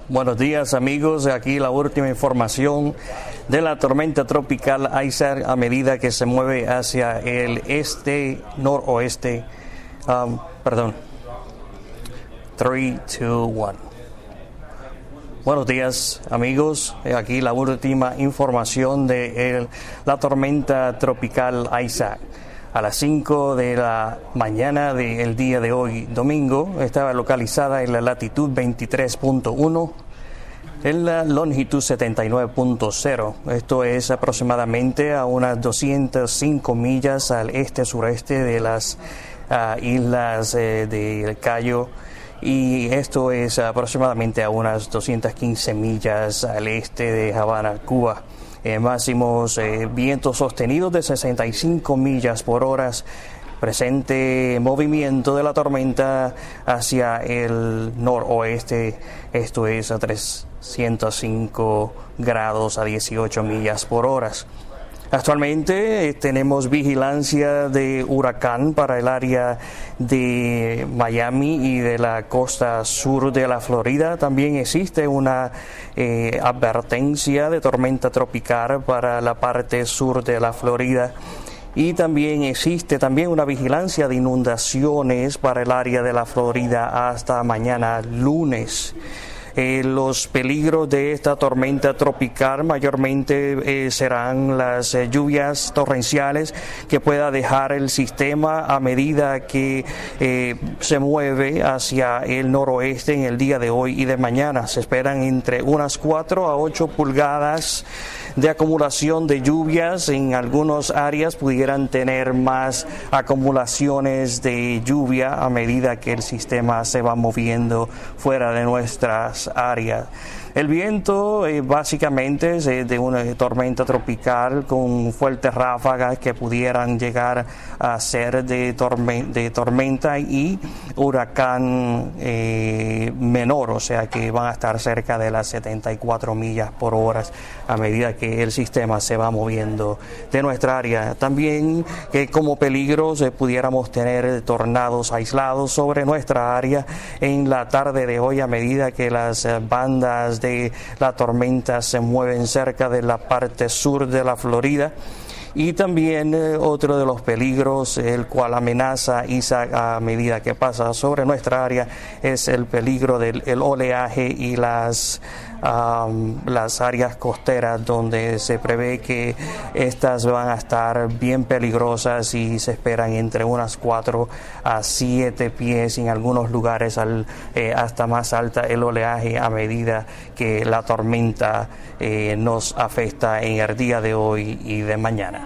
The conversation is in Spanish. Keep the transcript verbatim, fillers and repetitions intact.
Buenos días amigos, aquí la última información de la tormenta tropical Isaac a medida que se mueve hacia el este, noroeste, um, perdón, tres, dos, uno. Buenos días amigos, aquí la última información de el, la tormenta tropical Isaac. A las cinco de la mañana del día de hoy, domingo, estaba localizada en la latitud veintitrés punto uno, en la longitud setenta y nueve punto cero. Esto es aproximadamente a unas doscientas cinco millas al este-sureste de las uh, islas eh, del Cayo, y esto es aproximadamente a unas doscientas quince millas al este de Havana, Cuba. Eh, máximos eh, vientos sostenidos de sesenta y cinco millas por hora. Presente movimiento de la tormenta hacia el noroeste, esto es a trescientos cinco grados a dieciocho millas por hora. Actualmente eh, tenemos vigilancia de huracán para el área de Miami y de la costa sur de la Florida. También existe una eh, advertencia de tormenta tropical para la parte sur de la Florida. Y también existe también una vigilancia de inundaciones para el área de la Florida hasta mañana lunes. Eh, los peligros de esta tormenta tropical mayormente eh, serán las eh, lluvias torrenciales que pueda dejar el sistema a medida que eh, se mueve hacia el noroeste en el día de hoy y de mañana. Se esperan entre unas cuatro a ocho pulgadas de acumulación de lluvias. En algunas áreas pudieran tener más acumulaciones de lluvia a medida que el sistema se va moviendo fuera de nuestras áreas. El viento eh, básicamente es de una tormenta tropical con fuertes ráfagas que pudieran llegar a ser de, torme de tormenta y huracán eh, menor, o sea que van a estar cerca de las setenta y cuatro millas por hora a medida que el sistema se va moviendo de nuestra área. También eh, como peligros eh, pudiéramos tener tornados aislados sobre nuestra área en la tarde de hoy a medida que las eh, bandas de la tormenta se mueven cerca de la parte sur de la Florida. Y también eh, otro de los peligros, el cual amenaza Isaac a medida que pasa sobre nuestra área, es el peligro del el oleaje y las um, las áreas costeras, donde se prevé que estas van a estar bien peligrosas y se esperan entre unas cuatro a siete pies, en algunos lugares al, eh, hasta más alta el oleaje a medida que la tormenta eh, nos afecta en el día de hoy y de mañana.